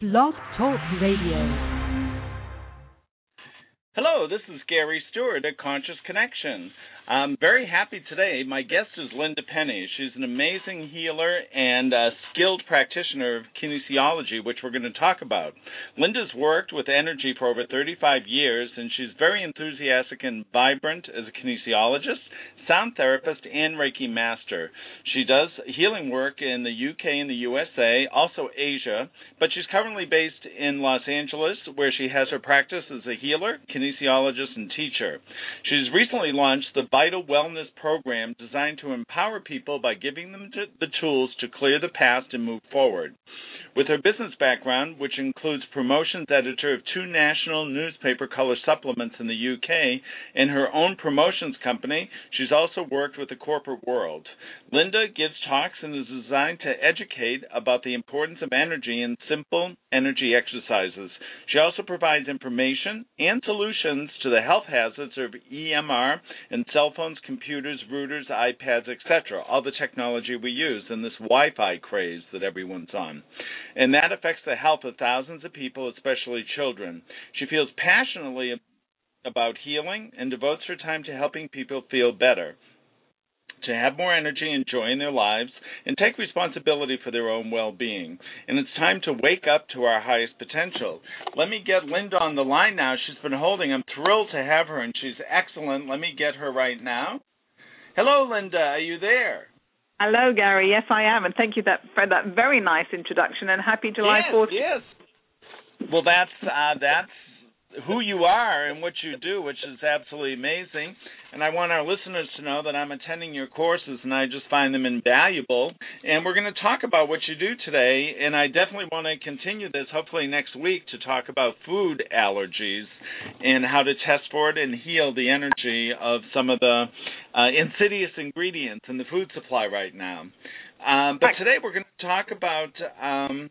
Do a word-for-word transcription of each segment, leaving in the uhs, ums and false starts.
Blog Talk Radio. Hello, this is Gary Stewart at Conscious Connection. I'm very happy today. My guest is Linda Penny. She's an amazing healer and a skilled practitioner of kinesiology, which we're going to talk about. Linda's worked with energy for over thirty-five years, and she's very enthusiastic and vibrant as a kinesiologist, sound therapist, and Reiki master. She does healing work in the U K and the U S A, also Asia, but she's currently based in Los Angeles, where she has her practice as a healer, kinesiologist, and teacher. She's recently launched the Vital Wellness Program, designed to empower people by giving them the tools to clear the past and move forward. With her business background, which includes promotions editor of two national newspaper color supplements in the U K and her own promotions company, she's also worked with the corporate world. Linda gives talks and is designed to educate about the importance of energy and simple energy exercises. She also provides information and solutions to the health hazards of E M R and cell phones, computers, routers, iPads, et cetera, all the technology we use and this Wi-Fi craze that everyone's on. And that affects the health of thousands of people, especially children. She feels passionately about healing and devotes her time to helping people feel better, to have more energy and joy in their lives, and take responsibility for their own well-being. And it's time to wake up to our highest potential. Let me get Linda on the line now. She's been holding. I'm thrilled to have her, and she's excellent. Let me get her right now. Hello, Linda. Are you there? Hello, Gary. Yes, I am, and thank you that, for that very nice introduction, and happy July fourth. Yes, yes. Well, that's uh, that's who you are and what you do, which is absolutely amazing. And I want our listeners to know that I'm attending your courses, and I just find them invaluable. And we're going to talk about what you do today, and I definitely want to continue this, hopefully next week, to talk about food allergies and how to test for it and heal the energy of some of the uh, insidious ingredients in the food supply right now. Um, but today we're going to talk about um,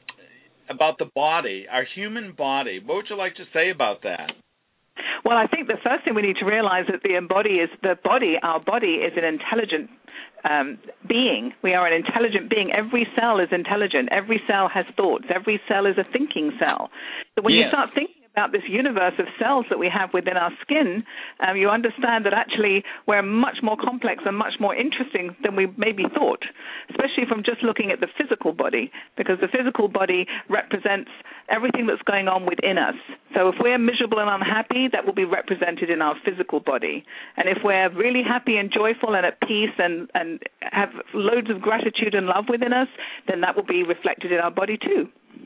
about the body, our human body. What would you like to say about that? Well, I think the first thing we need to realize is the body is the body. Our body is an intelligent um, being. We are an intelligent being. Every cell is intelligent. Every cell has thoughts. Every cell is a thinking cell. So when yes. you start thinking about this universe of cells that we have within our skin, um, you understand that actually we're much more complex and much more interesting than we maybe thought, especially from just looking at the physical body, because the physical body represents everything that's going on within us. So if we're miserable and unhappy, that will be represented in our physical body. And if we're really happy and joyful and at peace and, and have loads of gratitude and love within us, then that will be reflected in our body too.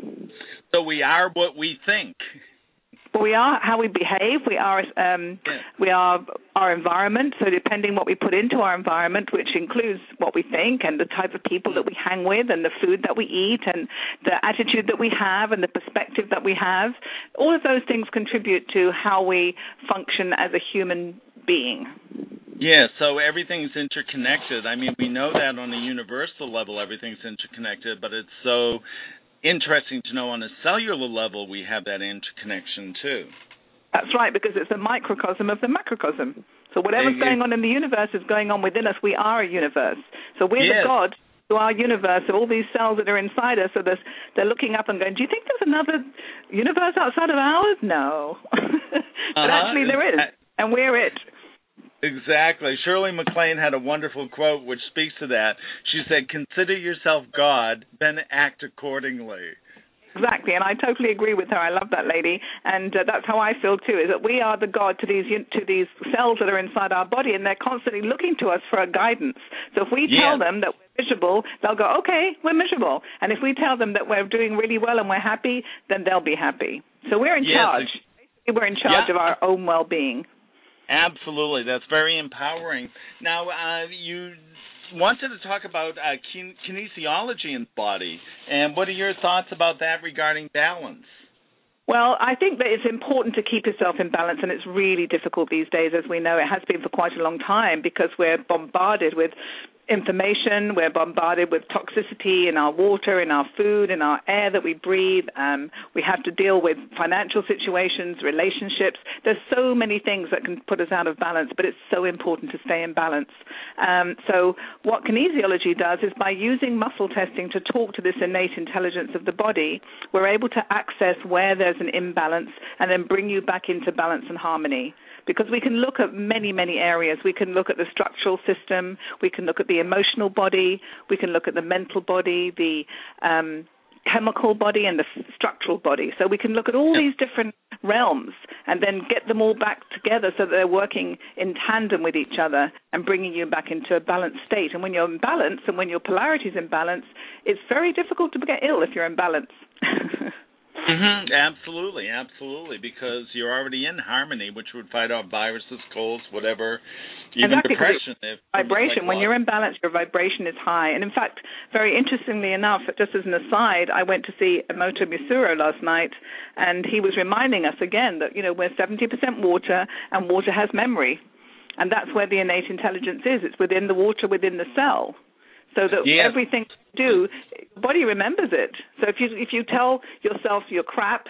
So we are what we think. We are how we behave. We are um, yeah. we are our environment. So depending what we put into our environment, which includes what we think and the type of people that we hang with and the food that we eat and the attitude that we have and the perspective that we have, all of those things contribute to how we function as a human being. Yeah, so everything's interconnected. I mean, we know that on a universal level everything's interconnected, but it's so interesting to know on a cellular level we have that interconnection too. That's right, because it's a microcosm of the macrocosm. So whatever's it, going on in the universe is going on within us. We are a universe. So we're yes. the God to our universe, of all these cells that are inside us. So they're looking up and going, do you think there's another universe outside of ours? No. but uh-huh. actually there is, and we're it. Exactly. Shirley MacLaine had a wonderful quote which speaks to that. She said, consider yourself God, then act accordingly. Exactly, and I totally agree with her. I love that lady, and uh, that's how I feel too, is that we are the God to these to these cells that are inside our body, and they're constantly looking to us for a guidance. So if we yeah. tell them that we're miserable, they'll go, okay, we're miserable. And if we tell them that we're doing really well and we're happy, then they'll be happy. So we're in yes. charge. We're in charge yeah. of our own well-being. Absolutely. That's very empowering. Now, uh, you wanted to talk about uh, kin- kinesiology in the body, and what are your thoughts about that regarding balance? Well, I think that it's important to keep yourself in balance, and it's really difficult these days, as we know. It has been for quite a long time because we're bombarded with information. We're bombarded with toxicity in our water, in our food, in our air that we breathe. Um, we have to deal with financial situations, relationships. There's so many things that can put us out of balance, but it's so important to stay in balance. Um, so what kinesiology does is by using muscle testing to talk to this innate intelligence of the body, we're able to access where there's an imbalance and then bring you back into balance and harmony. Because we can look at many, many areas. We can look at the structural system. We can look at the emotional body. We can look at the mental body, the um, chemical body, and the f- structural body. So we can look at all these different realms and then get them all back together so that they're working in tandem with each other and bringing you back into a balanced state. And when you're in balance and when your polarity is in balance, it's very difficult to get ill if you're in balance. Mm-hmm. Absolutely, absolutely, because you're already in harmony, which would fight off viruses, colds, whatever, even exactly, depression. If vibration, like when you're in balance, your vibration is high. And in fact, very interestingly enough, just as an aside, I went to see Emoto Misuro last night, and he was reminding us again that, you know, we're seventy percent water, and water has memory. And that's where the innate intelligence is. It's within the water, within the cell. So that yeah. everything you do, the body remembers it. So if you if you tell yourself you're crap,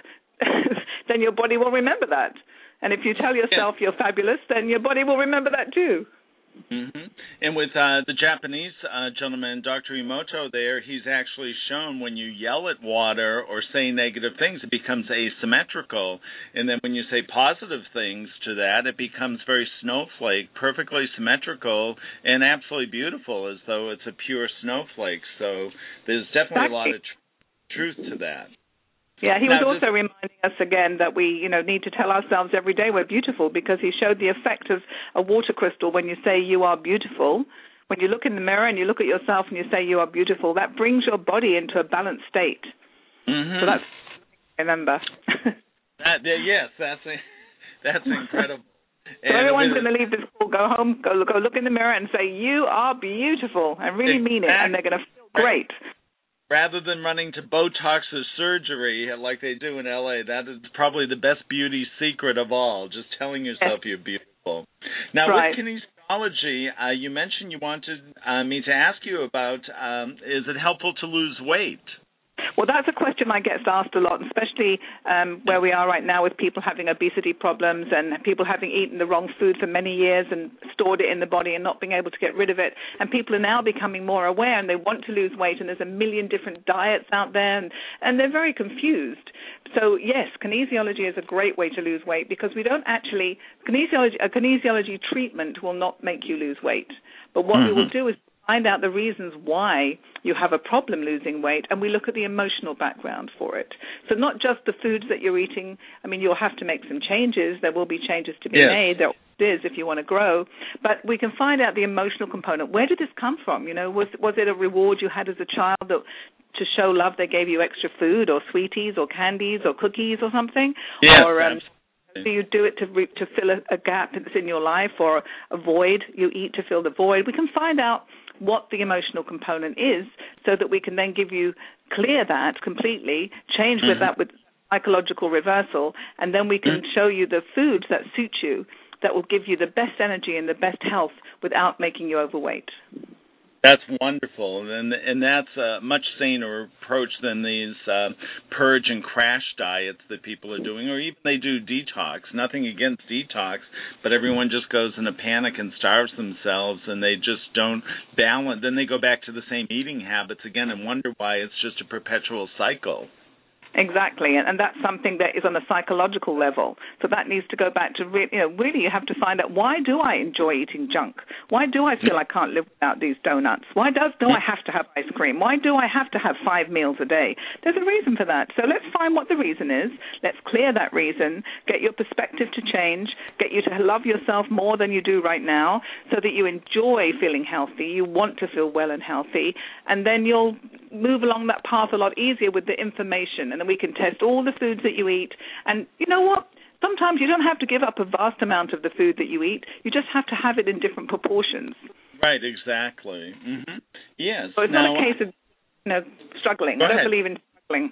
then your body will remember that. And if you tell yourself yeah. you're fabulous, then your body will remember that too. Mm-hmm. And with uh, the Japanese uh, gentleman, Doctor Emoto there, he's actually shown when you yell at water or say negative things, it becomes asymmetrical. And then when you say positive things to that, it becomes very snowflake, perfectly symmetrical and absolutely beautiful, as though it's a pure snowflake. So there's definitely exactly. a lot of tr- truth to that. Yeah, he now, was also this, reminding us again that we, you know, need to tell ourselves every day we're beautiful, because he showed the effect of a water crystal when you say you are beautiful. When you look in the mirror and you look at yourself and you say you are beautiful, that brings your body into a balanced state. Mm-hmm. So that's, remember. that, yes, that's a, that's incredible. So and everyone's going to leave this call, go home, go, go look in the mirror and say, you are beautiful, and really exactly. mean it, and they're going to feel great. Rather than running to Botox or surgery like they do in L A, that is probably the best beauty secret of all, just telling yourself you're beautiful. Now, right. with kinesiology, uh, you mentioned you wanted uh, me to ask you about, um, is it helpful to lose weight? Well, that's a question I get asked a lot, especially um, where we are right now with people having obesity problems and people having eaten the wrong food for many years and stored it in the body and not being able to get rid of it. And people are now becoming more aware and they want to lose weight, and there's a million different diets out there, and, and they're very confused. So, yes, kinesiology is a great way to lose weight, because we don't actually, kinesiology, a kinesiology treatment will not make you lose weight. But what mm-hmm. we will do is find out the reasons why you have a problem losing weight, and we look at the emotional background for it. So not just the foods that you're eating. I mean, you'll have to make some changes. There will be changes to be yes. made. There is if you want to grow. But we can find out the emotional component. Where did this come from? You know, was was it a reward you had as a child that to show love they gave you extra food or sweeties or candies or cookies or something? Yes, or um, absolutely. do you do it to re- to fill a, a gap that's in your life, or a void you eat to fill the void? We can find out what the emotional component is so that we can then give you, clear that completely, change mm-hmm. with that with psychological reversal, and then we can mm-hmm. show you the foods that suit you, that will give you the best energy and the best health without making you overweight. That's wonderful, and and that's a much saner approach than these uh, purge and crash diets that people are doing, or even they do detox. Nothing against detox, but everyone just goes in a panic and starves themselves, and they just don't balance. Then they go back to the same eating habits again and wonder why it's just a perpetual cycle. Exactly, and, and that's something that is on a psychological level. So that needs to go back to, re- you know, really you have to find out, why do I enjoy eating junk? Why do I feel I can't live without these donuts? Why does do I have to have ice cream? Why do I have to have five meals a day? There's a reason for that. So let's find what the reason is. Let's clear that reason, get your perspective to change, get you to love yourself more than you do right now, so that you enjoy feeling healthy, you want to feel well and healthy, and then you'll move along that path a lot easier with the information. And we can test all the foods that you eat. And you know what? Sometimes you don't have to give up a vast amount of the food that you eat. You just have to have it in different proportions. Right, exactly. Mm-hmm. Yes. So it's now, not a case of, you know, struggling. I don't ahead. believe in struggling.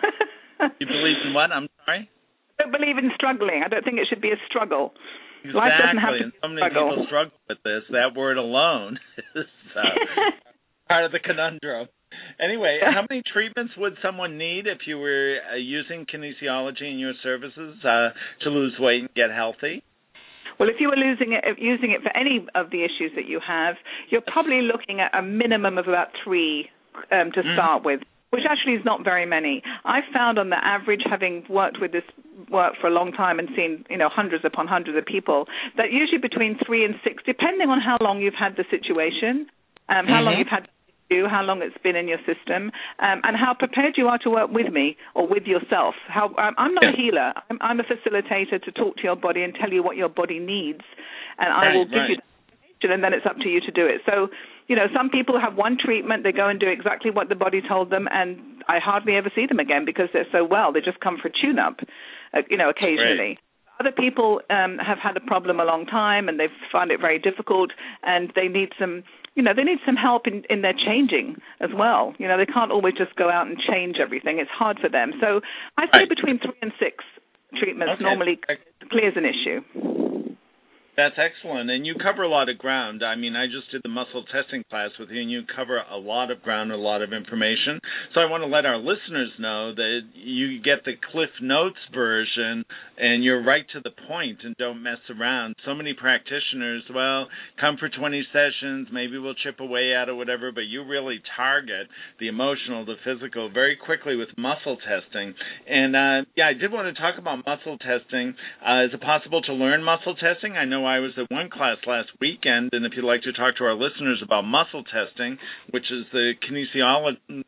You believe in what? I'm sorry? I don't believe in struggling. I don't think it should be a struggle. Exactly. Life doesn't have to and be so many a struggle. people struggle with this. That word alone is uh, part of the conundrum. Anyway, how many treatments would someone need if you were uh, using kinesiology in your services uh, to lose weight and get healthy? Well, if you were losing it, using it for any of the issues that you have, you're probably looking at a minimum of about three um, to mm. start with, which actually is not very many. I've found on the average, having worked with this work for a long time and seen, you know, hundreds upon hundreds of people, that usually between three and six, depending on how long you've had the situation, um, how mm-hmm. long you've had how long it's been in your system, um, and how prepared you are to work with me or with yourself. How um, I'm not yeah. a healer. I'm, I'm a facilitator to talk to your body and tell you what your body needs, and I right, will give right. you that information, and then it's up to you to do it. So, you know, some people have one treatment, they go and do exactly what the body told them, and I hardly ever see them again because they're so well. They just come for a tune-up, uh, you know, occasionally. Right. Other people um, have had a problem a long time, and they've found it very difficult, and they need some You know, they need some help in, in their changing as well. You know, they can't always just go out and change everything. It's hard for them. So I say right. between three and six treatments okay. normally clears an issue. That's excellent. And you cover a lot of ground. I mean, I just did the muscle testing class with you, and you cover a lot of ground, a lot of information. So I want to let our listeners know that you get the Cliff Notes version, and you're right to the point and don't mess around. So many practitioners, well, come for twenty sessions, maybe we'll chip away at it, whatever, but you really target the emotional, the physical very quickly with muscle testing. And, uh, yeah, I did want to talk about muscle testing. Uh, is it possible to learn muscle testing? I know I was at one class last weekend, and if you'd like to talk to our listeners about muscle testing, which is the kinesiolo-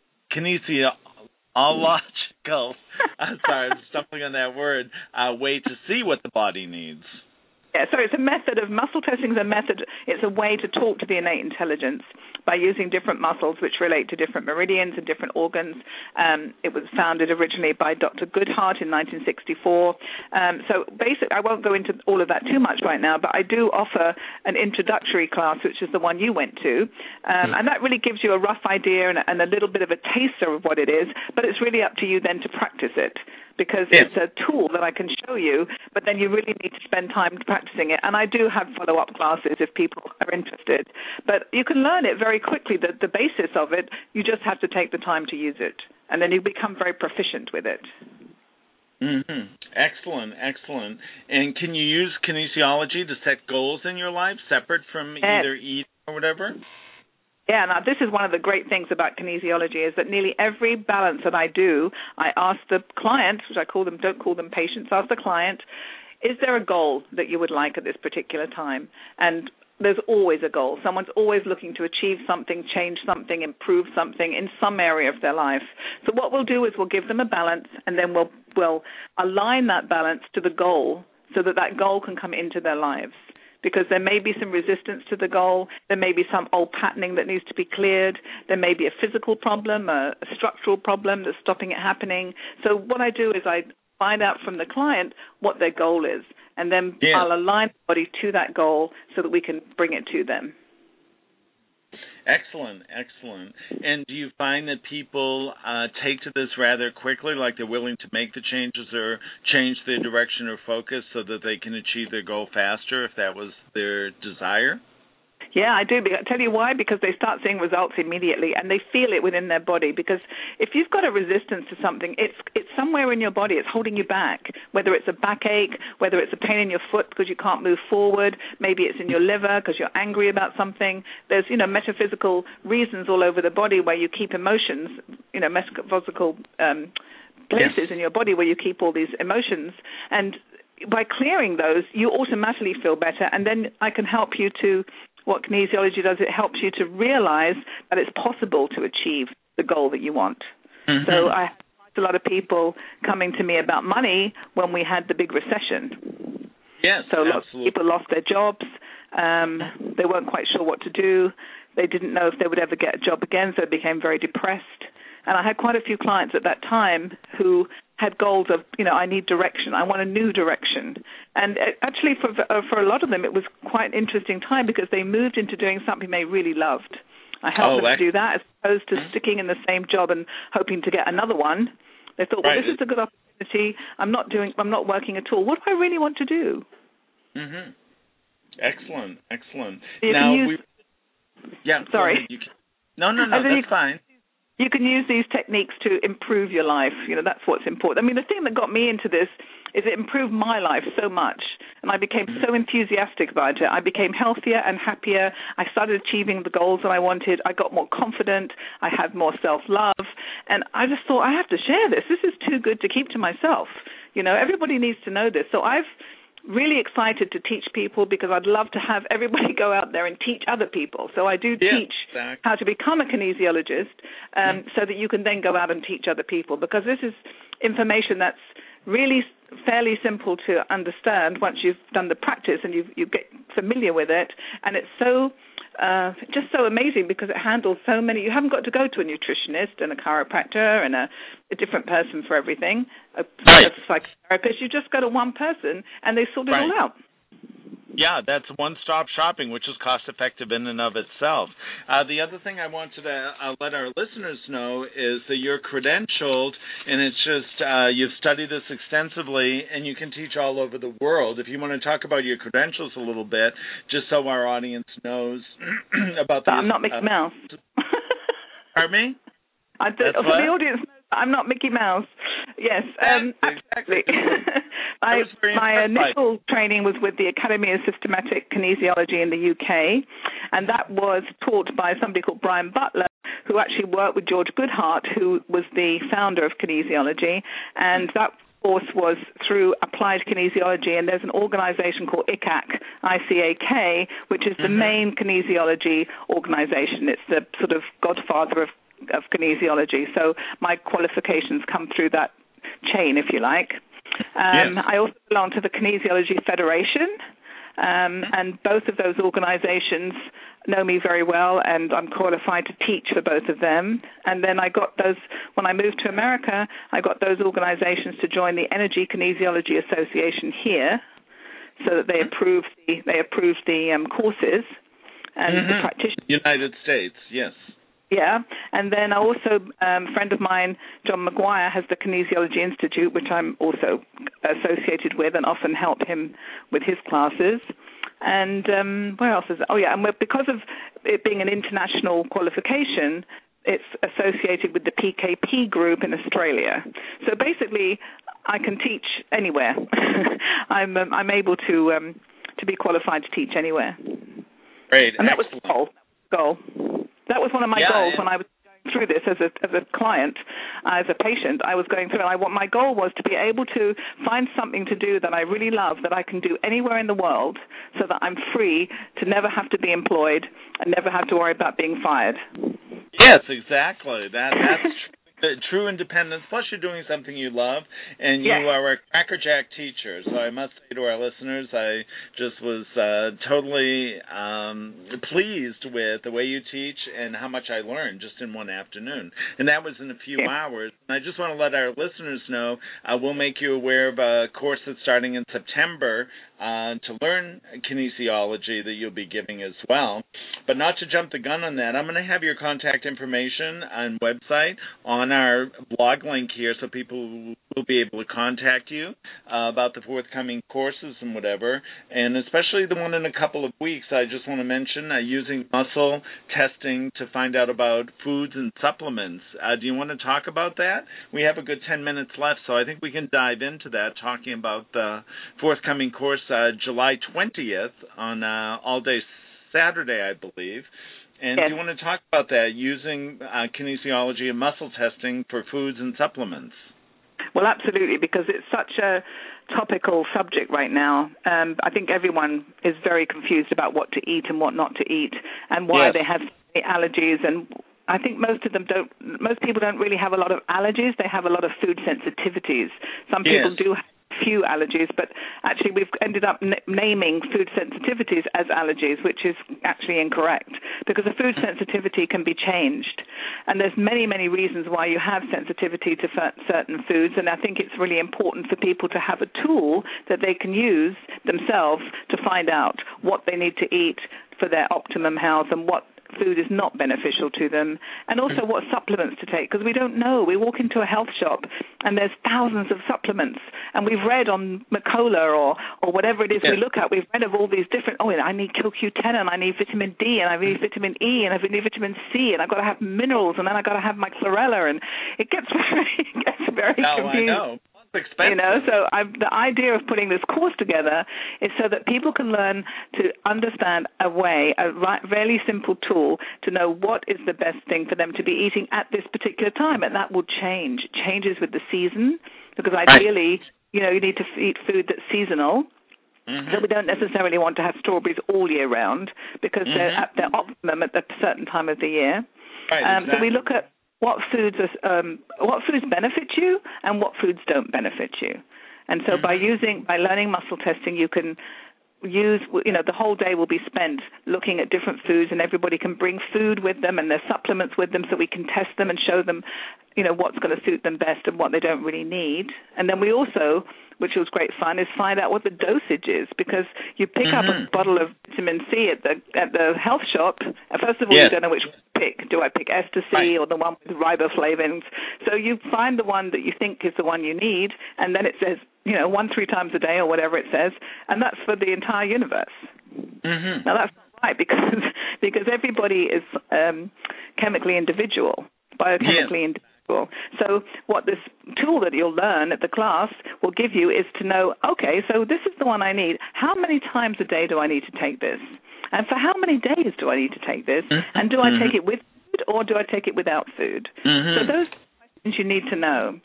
kinesiological, I'm sorry, I'm stumbling on that word, uh, way to see what the body needs. Yeah, so it's a method of muscle testing is a method. It's a way to talk to the innate intelligence by using different muscles which relate to different meridians and different organs. Um, it was founded originally by Doctor Goodhart in nineteen sixty-four. Um, so basically, I won't go into all of that too much right now, but I do offer an introductory class, which is the one you went to, um, and that really gives you a rough idea and, and a little bit of a taster of what it is, but it's really up to you then to practice it, because yeah. it's a tool that I can show you, but then you really need to spend time practicing it. And I do have follow-up classes if people are interested. But you can learn it very quickly, the, the basis of it. You just have to take the time to use it, and then you become very proficient with it. Mm-hmm. Excellent, excellent. And can you use kinesiology to set goals in your life separate from yes. either eating or whatever? Yeah, now this is one of the great things about kinesiology is that nearly every balance that I do, I ask the client, which I call them, don't call them patients, ask the client, is there a goal that you would like at this particular time? And there's always a goal. Someone's always looking to achieve something, change something, improve something in some area of their life. So what we'll do is we'll give them a balance, and then we'll, we'll align that balance to the goal so that that goal can come into their lives. Because there may be some resistance to the goal, there may be some old patterning that needs to be cleared, there may be a physical problem, a, a structural problem that's stopping it happening. So what I do is I find out from the client what their goal is, and then yeah. I'll align the body to that goal so that we can bring it to them. Excellent, excellent. And do you find that people uh, take to this rather quickly, like they're willing to make the changes or change their direction or focus so that they can achieve their goal faster if that was their desire? Yeah, I do. I tell you why, because they start seeing results immediately, and they feel it within their body. Because if you've got a resistance to something, it's it's somewhere in your body. It's holding you back, whether it's a backache, whether it's a pain in your foot because you can't move forward. Maybe it's in your liver because you're angry about something. There's, you know, metaphysical reasons all over the body where you keep emotions, you know, metaphysical um, places yes. in your body where you keep all these emotions. And by clearing those, you automatically feel better, and then I can help you to... What kinesiology does, it helps you to realize that it's possible to achieve the goal that you want. Mm-hmm. So I had a lot of people coming to me about money when we had the big recession. Yes, so lots absolutely. of people lost their jobs. Um, they weren't quite sure what to do. They didn't know if they would ever get a job again, so they became very depressed. And I had quite a few clients at that time who had goals of, you know, I need direction. I want a new direction. And actually for for a lot of them, it was quite an interesting time because they moved into doing something they really loved. I helped oh, them to do that as opposed to sticking in the same job and hoping to get another one. They thought, well, right. this is a good opportunity. I'm not doing, I'm not working at all. What do I really want to do? Mm-hmm. Excellent, excellent. You now, can use, we... Yeah. Sorry. You can, no, no, no. That's you, fine. You can use these techniques to improve your life. You know, that's what's important. I mean, the thing that got me into this is it improved my life so much, and I became so enthusiastic about it. I became healthier and happier. I started achieving the goals that I wanted. I got more confident. I had more self-love, and I just thought, I have to share this. This is too good to keep to myself. You know, everybody needs to know this. So I've really excited to teach people because I'd love to have everybody go out there and teach other people. So I do yeah, teach exactly. how to become a kinesiologist um, mm-hmm. so that you can then go out and teach other people, because this is information that's really fairly simple to understand once you've done the practice and you you get familiar with it. And it's so uh, just so amazing because it handles so many. You haven't got to go to a nutritionist and a chiropractor and a, a different person for everything, a, right. a psychotherapist. You just go to one person and they sort it right. all out. Yeah, that's one-stop shopping, which is cost-effective in and of itself. Uh, the other thing I wanted to uh, let our listeners know is that you're credentialed, and it's just uh, you've studied this extensively, and you can teach all over the world. If you want to talk about your credentials a little bit, just so our audience knows about But the... I'm not Mickey uh, Mouse. Pardon me? I do, for what? the audience, I'm not Mickey Mouse. Yes, um, exactly. I, my initial training was with the Academy of Systematic Kinesiology in the U K, and that was taught by somebody called Brian Butler, who actually worked with George Goodhart, who was the founder of kinesiology, and that course was through Applied Kinesiology, and there's an organization called I C A C, I C A K, which is the mm-hmm. main kinesiology organization. It's the sort of godfather of of kinesiology. So my qualifications come through that chain, if you like. Um, yes. I also belong to the Kinesiology Federation, um, and both of those organizations know me very well, and I'm qualified to teach for both of them. And then I got those, when I moved to America, I got those organizations to join the Energy Kinesiology Association here, so that they approved the, they approved the um, courses and mm-hmm. the practitioners. United States, yes. Yeah, and then I also, um, a friend of mine, John McGuire, has the Kinesiology Institute, which I'm also associated with and often help him with his classes. And um, where else is it? Oh, yeah, and we're, because of it being an international qualification, it's associated with the P K P group in Australia. So basically, I can teach anywhere. I'm um, I'm able to um, to be qualified to teach anywhere. Great, and that excellent. was the goal. goal. That was one of my yeah, goals yeah. when I was going through this as a as a client, uh, as a patient. I was going through, and I what my goal was to be able to find something to do that I really love, that I can do anywhere in the world, so that I'm free to never have to be employed and never have to worry about being fired. Yes, exactly. That that's true independence. Plus, you're doing something you love, and you yes. are a crackerjack teacher. So I must say to our listeners, I just was uh, totally um, pleased with the way you teach and how much I learned just in one afternoon. And that was in a few yeah. hours. And I just want to let our listeners know, uh, we'll make you aware of a course that's starting in September uh, to learn kinesiology that you'll be giving as well. But not to jump the gun on that, I'm going to have your contact information and website on our blog link here so people will be able to contact you uh, about the forthcoming courses and whatever, and especially the one in a couple of weeks. I just want to mention uh, using muscle testing to find out about foods and supplements. Uh, do you want to talk about that? We have a good ten minutes left, so I think we can dive into that, talking about the forthcoming course uh, July twentieth on uh, all-day Saturday, I believe. And yes. do you want to talk about that, using uh, kinesiology and muscle testing for foods and supplements? Well, absolutely, because it's such a topical subject right now. Um, I think everyone is very confused about what to eat and what not to eat, and why yes. they have allergies. And I think most of them don't. Most people don't really have a lot of allergies. They have a lot of food sensitivities. Some yes. people do have few allergies, but actually we've ended up n- naming food sensitivities as allergies, which is actually incorrect, because a food sensitivity can be changed, and there's many, many reasons why you have sensitivity to f- certain foods, and I think it's really important for people to have a tool that they can use themselves to find out what they need to eat for their optimum health and what food is not beneficial to them, and also what supplements to take, because we don't know. We walk into a health shop and there's thousands of supplements, and we've read on Mercola or, or whatever it is yeah. we look at, we've read of all these different, oh, I need Q Q ten, and I need vitamin D, and I need vitamin E, and I need vitamin C, and I've got to have minerals, and then I've got to have my chlorella, and it gets very, it gets very no, confusing. I know. Expensive. You know, so I've, the idea of putting this course together is so that people can learn to understand a way, a really simple tool to know what is the best thing for them to be eating at this particular time, and that will change. It changes with the season, because ideally, right. you know, you need to eat food that's seasonal. Mm-hmm. So we don't necessarily want to have strawberries all year round, because mm-hmm. they're at their optimum at a certain time of the year. Right, um, exactly. So we look at what foods are, um, what foods benefit you and what foods don't benefit you. And so mm-hmm. by using, by learning muscle testing, you can use, you know, the whole day will be spent looking at different foods, and everybody can bring food with them and their supplements with them, so we can test them and show them, you know, what's going to suit them best and what they don't really need. And then we also, which was great fun, is find out what the dosage is, because you pick mm-hmm. up a bottle of vitamin C at the at the health shop, and first of all, yes. you don't know which one to pick. Do I pick Ester C right. or the one with riboflavins? So you find the one that you think is the one you need, and then it says, you know, one, three times a day or whatever it says, and that's for the entire universe. Mm-hmm. Now, that's right, because because everybody is um, chemically individual, biochemically yeah. individual. So what this tool that you'll learn at the class will give you is to know, okay, so this is the one I need. How many times a day do I need to take this? And for how many days do I need to take this? Mm-hmm. And do I take it with food or do I take it without food? Mm-hmm. So those are questions you need to know.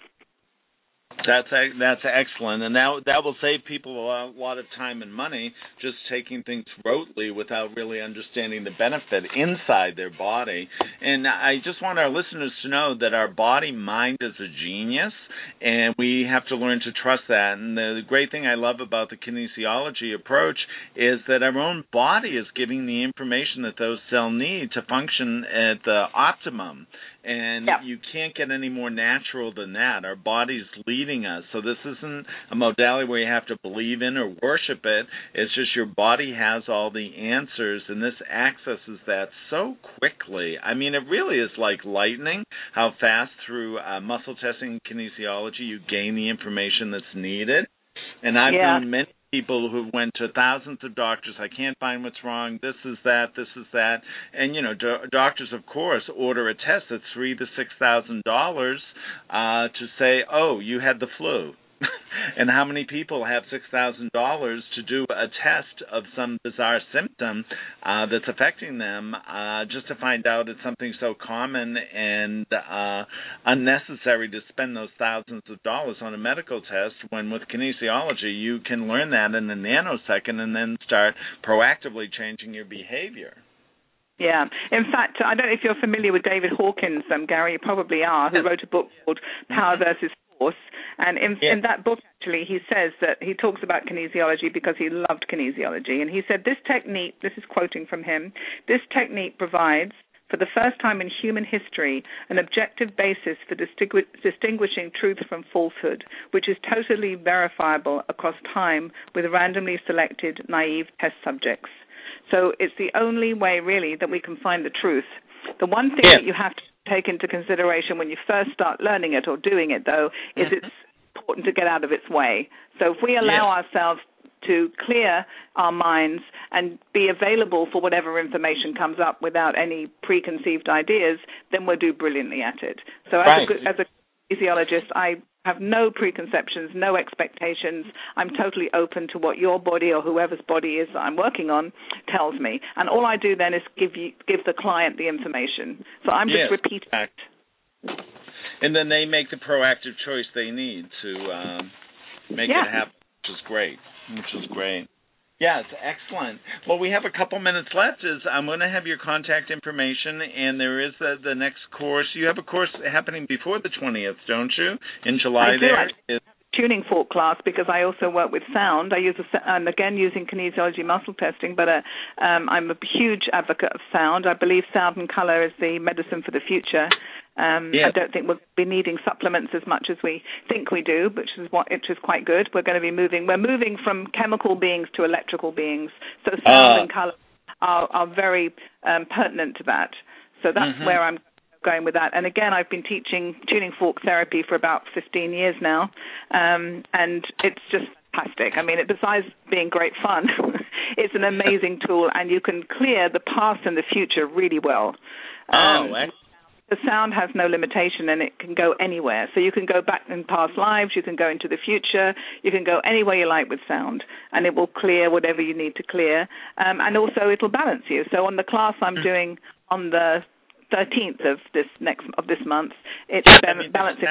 That's that's excellent, and that that will save people a lot of time and money just taking things rotely without really understanding the benefit inside their body. And I just want our listeners to know that our body mind is a genius, and we have to learn to trust that. And the great thing I love about the kinesiology approach is that our own body is giving the information that those cells need to function at the optimum. And yeah. you can't get any more natural than that. Our body's leading us. So this isn't a modality where you have to believe in or worship it. It's just your body has all the answers, and this accesses that so quickly. I mean, it really is like lightning, how fast through uh, muscle testing and kinesiology you gain the information that's needed. And I've yeah. known many people who went to thousands of doctors. I can't find what's wrong. This is that. This is that. And you know, do- doctors, of course, order a test that's three to six thousand dollars uh, to say, "Oh, you had the flu." And how many people have six thousand dollars to do a test of some bizarre symptom uh, that's affecting them, uh, just to find out it's something so common and uh, unnecessary to spend those thousands of dollars on a medical test, when with kinesiology you can learn that in a nanosecond and then start proactively changing your behavior. Yeah. In fact, I don't know if you're familiar with David Hawkins, um, Gary, you probably are, who wrote a book called Power mm-hmm. versus Force. And in, yeah. in that book, actually, he says that he talks about kinesiology because he loved kinesiology. And he said, this technique, this is quoting from him, this technique provides, for the first time in human history, an objective basis for distingu- distinguishing truth from falsehood, which is totally verifiable across time with randomly selected naive test subjects. So it's the only way, really, that we can find the truth. The one thing yeah. that you have to take into consideration when you first start learning it or doing it, though, is mm-hmm. it's important to get out of its way. So if we allow yeah. ourselves to clear our minds and be available for whatever information comes up without any preconceived ideas, then we'll do brilliantly at it. So right. as a, as a kinesiologist, I have no preconceptions, no expectations. I'm totally open to what your body or whoever's body is that I'm working on tells me. And all I do then is give you give the client the information. So I'm just yes. repeating it. And then they make the proactive choice they need to um, make yeah. it happen, which is great, which is great. Yes, excellent. Well, we have a couple minutes left. Is I'm going to have your contact information, and there is the, the next course. You have a course happening before the twentieth, don't you? In July I do. there. I is tuning fork class because I also work with sound. I use a, and again using kinesiology muscle testing, but uh, um, I'm a huge advocate of sound. I believe sound and color is the medicine for the future. Um, yes. I don't think we'll be needing supplements as much as we think we do, which is what which is quite good. We're going to be moving. We're moving from chemical beings to electrical beings. So sound uh. and color are, are very um, pertinent to that. So that's mm-hmm. where I'm going with that. And again, I've been teaching tuning fork therapy for about fifteen years now, um, and it's just fantastic. I mean, it, besides being great fun, it's an amazing tool, and you can clear the past and the future really well. Um, oh, the sound has no limitation, and it can go anywhere. So you can go back in past lives, you can go into the future, you can go anywhere you like with sound, and it will clear whatever you need to clear. Um, and also, it'll balance you. So on the class I'm doing on the thirteenth of this next of this month, it's I mean, balancing.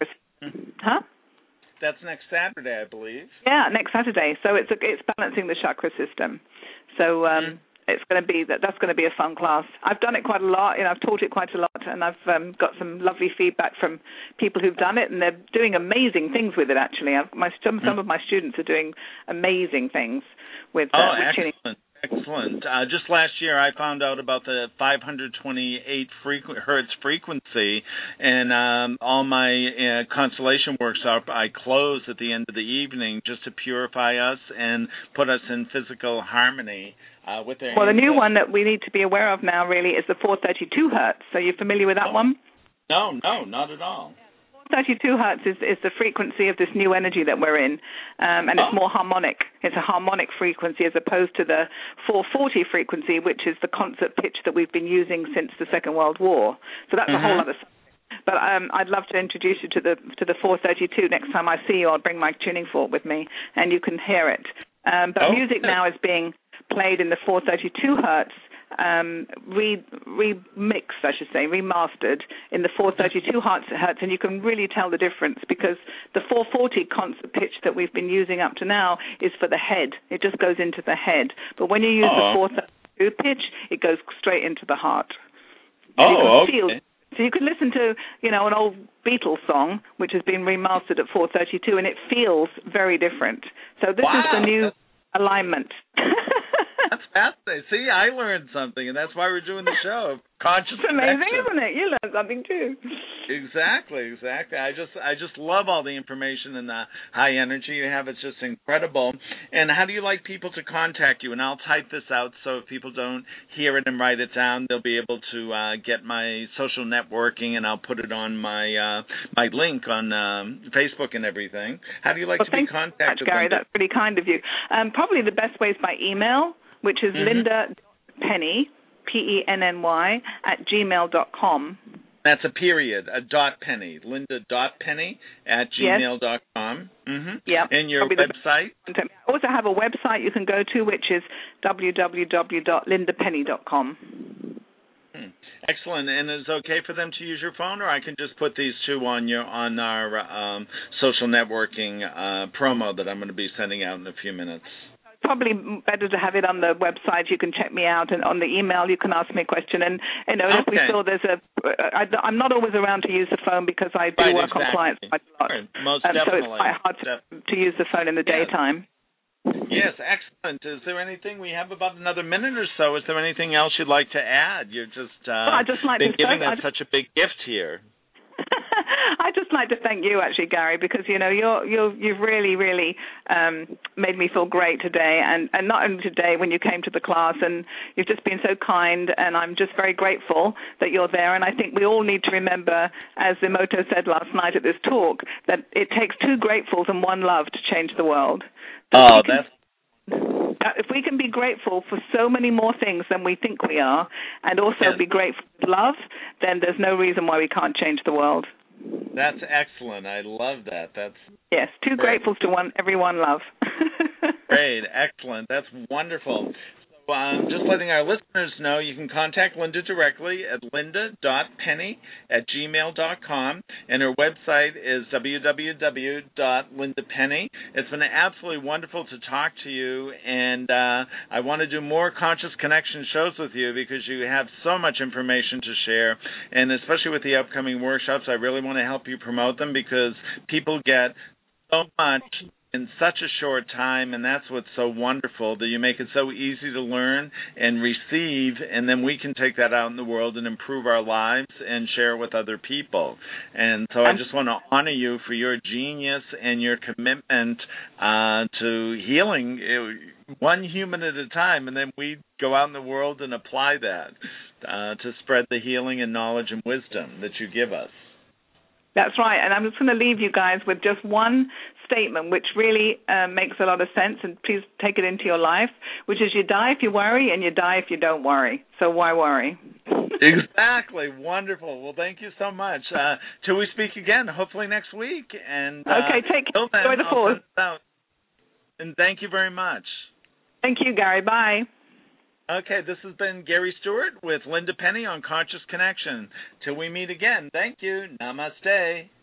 Huh? That's next Saturday, I believe. Yeah, next Saturday. So it's a, it's balancing the chakra system. So um, mm. it's going to be that that's going to be a fun class. I've done it quite a lot. You know, I've taught it quite a lot, and I've um, got some lovely feedback from people who've done it, and they're doing amazing things with it. Actually, I've, my some some mm. of my students are doing amazing things with, uh, oh, with excellent. tuning. Excellent. Uh, just last year, I found out about the five hundred twenty-eight frequ- hertz frequency, and um, all my uh, constellation workshops I close at the end of the evening just to purify us and put us in physical harmony uh, with their. Well, the new one that we need to be aware of now really is the four thirty-two hertz. Are you familiar with that oh. one? No, no, not at all. thirty-two hertz is, is the frequency of this new energy that we're in, um, and it's oh. more harmonic. It's a harmonic frequency as opposed to the four forty frequency, which is the concert pitch that we've been using since the Second World War. So that's mm-hmm. a whole other subject. But um, I'd love to introduce you to the to the four thirty-two next time I see you. I'll bring my tuning fork with me, and you can hear it. Um, but oh. music now is being played in the four thirty-two hertz. Um, re, remixed, I should say, remastered in the four thirty-two hertz, and you can really tell the difference because the four forty concert pitch that we've been using up to now is for the head. It just goes into the head. But when you use oh. the four thirty-two pitch, it goes straight into the heart. Oh, you okay. Feel, so you can listen to, you know, an old Beatles song, which has been remastered at four thirty-two, and it feels very different. So this wow. is the new alignment. That's fascinating. See, I learned something, and that's why we're doing the show. Conscious It's amazing, connection. isn't it? You learned something too. Exactly, exactly. I just, I just love all the information and the high energy you have. It's just incredible. And how do you like people to contact you? And I'll type this out so if people don't hear it and write it down, they'll be able to uh, get my social networking, and I'll put it on my uh, my link on um, Facebook and everything. How do you like well, to be contacted? Thanks, Gary. That's pretty kind of you. Um, probably the best way is by email, which is mm-hmm. Linda Penny, P E N N Y, at gmail dot com. That's a period, a dot penny, Linda dot penny at gmail dot com. Yes. Mm-hmm. Yeah. And your website? I also have a website you can go to, which is w w w dot linda penny dot com. Hmm. Excellent. And is it okay for them to use your phone, or I can just put these two on your on our um, social networking uh, promo that I'm going to be sending out in a few minutes? Probably better to have it on the website. You can check me out, and on the email you can ask me a question. And you know, okay. if we feel there's a, I, I'm not always around to use the phone because I do right, work exactly. on clients quite a lot. Right. Most um, definitely. So it's quite hard to, to use the phone in the yes. daytime. Yes, excellent. Is there anything, we have about another minute or so, is there anything else you'd like to add? You're just, uh, well, I just like been to giving say, us such a big gift here. I'd just like to thank you, actually, Gary, because you know you're you're you've really really um, made me feel great today, and, and not only today when you came to the class, and you've just been so kind, and I'm just very grateful that you're there. And I think we all need to remember, as Emoto said last night at this talk, that it takes two gratefuls and one love to change the world. So oh, can, that's. If we can be grateful for so many more things than we think we are, and also yes. be grateful for love, then there's no reason why we can't change the world. That's excellent. I love that. That's yes, two great. gratefuls to one, everyone love. Great, excellent. That's wonderful. So um, just letting our listeners know, you can contact Linda directly at linda dot penny at gmail dot com, and her website is w w w dot linda penny. It's been absolutely wonderful to talk to you, and uh, I want to do more Conscious Connection shows with you because you have so much information to share, and especially with the upcoming workshops, I really want to help you promote them because people get so much in such a short time, and that's what's so wonderful, that you make it so easy to learn and receive, and then we can take that out in the world and improve our lives and share it with other people. And so I just want to honor you for your genius and your commitment uh, to healing one human at a time, and then we go out in the world and apply that uh, to spread the healing and knowledge and wisdom that you give us. That's right, and I'm just going to leave you guys with just one statement which really uh, makes a lot of sense, and please take it into your life, which is you die if you worry and you die if you don't worry. So why worry? Exactly. Wonderful. Well, thank you so much. Uh, till we speak again, hopefully next week. And uh, okay, take care. Enjoy the fourth. And thank you very much. Thank you, Gary. Bye. Okay, this has been Gary Stewart with Linda Penny on Conscious Connection. Till we meet again, thank you. Namaste.